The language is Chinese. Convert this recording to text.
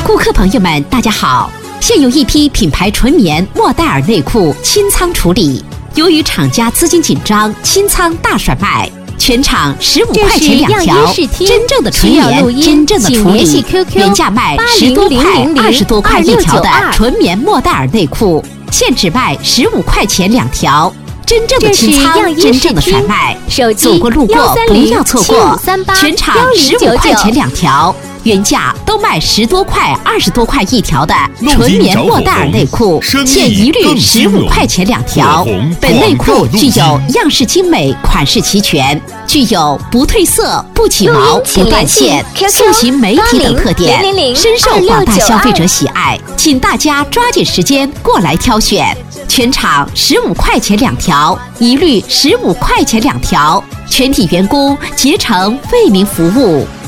顾客朋友们，大家好！现有一批品牌纯棉莫代尔内裤清仓处理，由于厂家资金紧张，清仓大甩卖，全场15块钱2条，真正的纯棉，真正的处理，原价卖10多块、20多块一条的纯棉莫代尔内裤，现只卖15块钱2条。真正的清仓，真正的甩卖，走过路过不要错过，全场15块钱2条。原价都卖10多块、20多块一条的纯棉莫代尔内裤，现一律15块钱2条。本内裤具有样式精美、款式齐全，具有不褪色、不起毛、不断线、塑形美体等特点，深受广大消费者喜爱。请大家抓紧时间过来挑选，全场15块钱2条，一律15块钱2条，全体员工竭诚为民服务。